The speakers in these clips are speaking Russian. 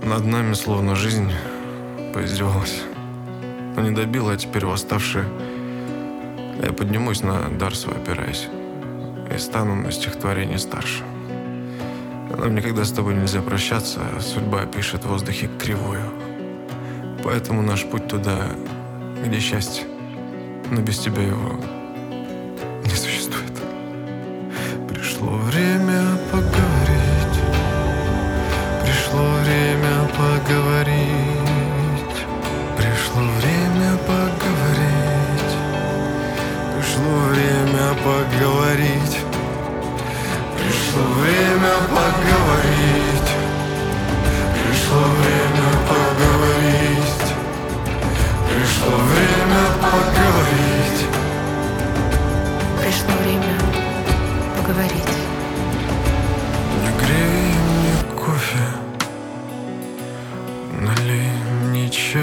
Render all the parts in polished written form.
Над нами словно жизнь поиздевалась, но не добила, а теперь восставшая. Я поднимусь на дар свой, опираясь, и стану на стихотворение старше. Нам никогда с тобой нельзя прощаться, а судьба пишет в воздухе кривую. Поэтому наш путь туда, где счастье, но без тебя его не существует. Пришло время поговорить, пришло время поговорить, пришло время поговорить, пришло время поговорить, пришло время поговорить, пришло время поговорить, пришло время поговорить. Пришло время поговорить. Не грей мне кофе, налей мне чай,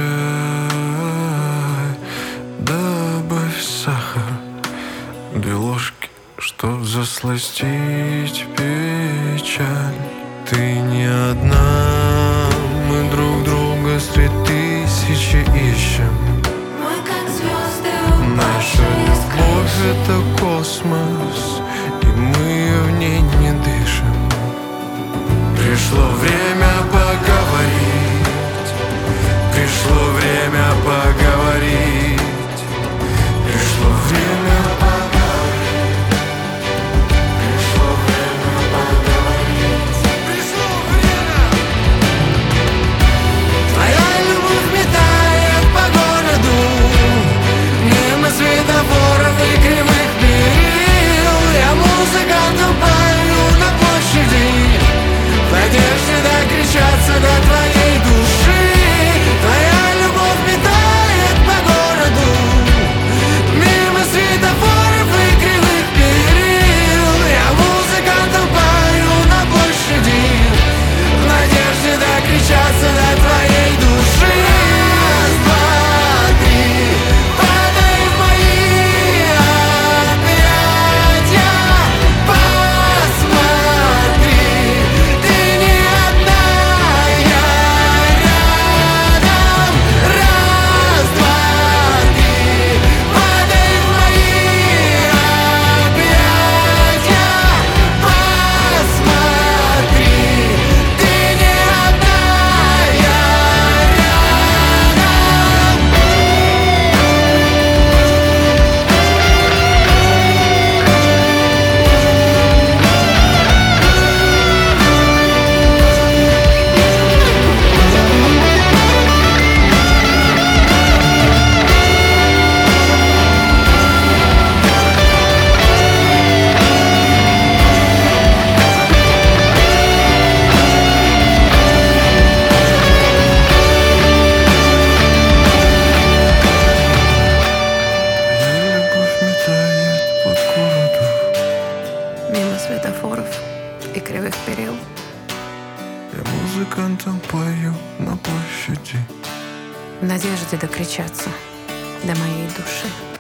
добавь сахар, 2 ложки, чтоб засластить печаль. Ты не одна, мы друг друга среди тысячи ищем. Мы как звезды Наша любовь — это космос, и мы в ней не дышим. Пришло время поговорить, пришло время поговорить, пришло время поговорить, пришло время поговорить, пришло время. Твоя любовь метает по городу, мимо светофоров и кривых перил. Я музыкантом пою на площади, в надежде докричаться до твоей души. Твоя любовь метает по городу, мимо светофоров и кривых перил. Я музыкантом пою на площади, в надежде докричаться до твоей души. Раз, два, три, падай в мои объятия. Посмотри, ты не одна, я рядом. Раз, два, три, падай в мои объятия. Посмотри, ты не одна, я любовь метает по городу. мимо светофоров и кривых перил. Я музыкантом пою на площади. В надежде докричаться до моей души.